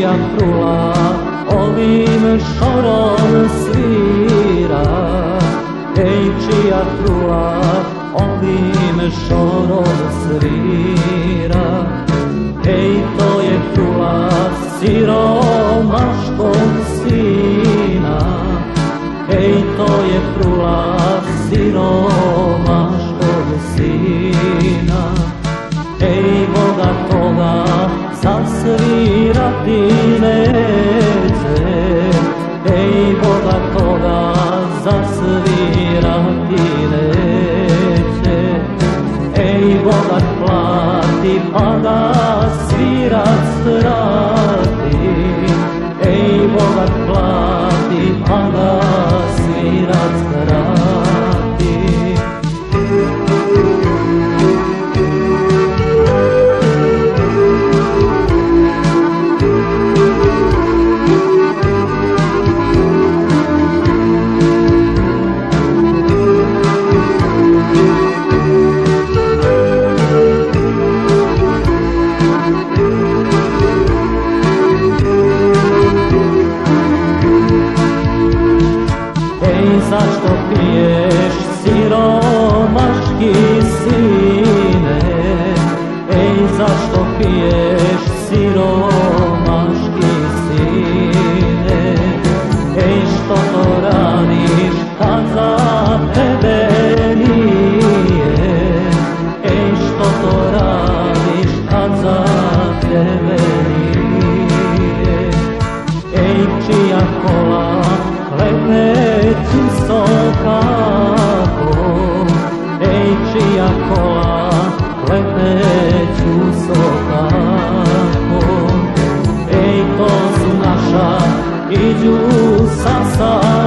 čija trula ovim šorom svira, ej, čija trula ovim šorom svira, ej, to je trula siromaškog sina, ej, to je trula siromaškog sina, ej, Boga toga zasvirati neće, ej, Boga toga zasvirati neće, ej, Boga plati pa da svirac vrati, ej, Boga plati pa da svirac vrati. Zašto piješ, siromaški sine? Ej, zašto piješ, siromaški sine? Ej, što to radiš kad za tebe nije? Ej, što to radiš kad za tebe nije? Ej, čija kola klepeću sokako, ej, čija kola klepeću sokako, ej, to su naša, iđu sa